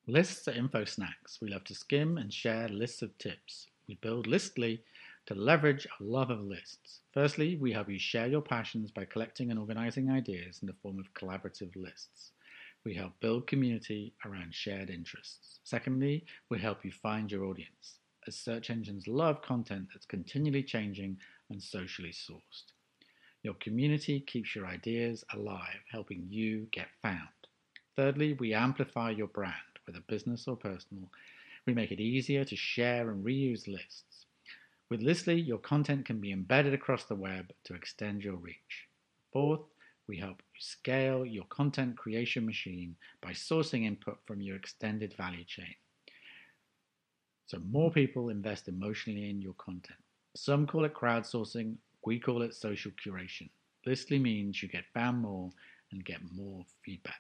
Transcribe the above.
Lists are info snacks. We love to skim and share lists of tips. We build Listly to leverage our love of lists. Firstly, we help you share your passions by collecting and organizing ideas in the form of collaborative lists. We help build community around shared interests. Secondly, we help you find your audience, as search engines love content that's continually changing and socially sourced. Your community keeps your ideas alive, helping you get found. Thirdly, we amplify your brand, whether business or personal. We make it easier to share and reuse lists. With Listly, your content can be embedded across the web to extend your reach. Fourth, we help you scale your content creation machine by sourcing input from your extended value chain. So more people invest emotionally in your content. Some call it crowdsourcing, we call it social curation. Listly means you get found more and get more feedback.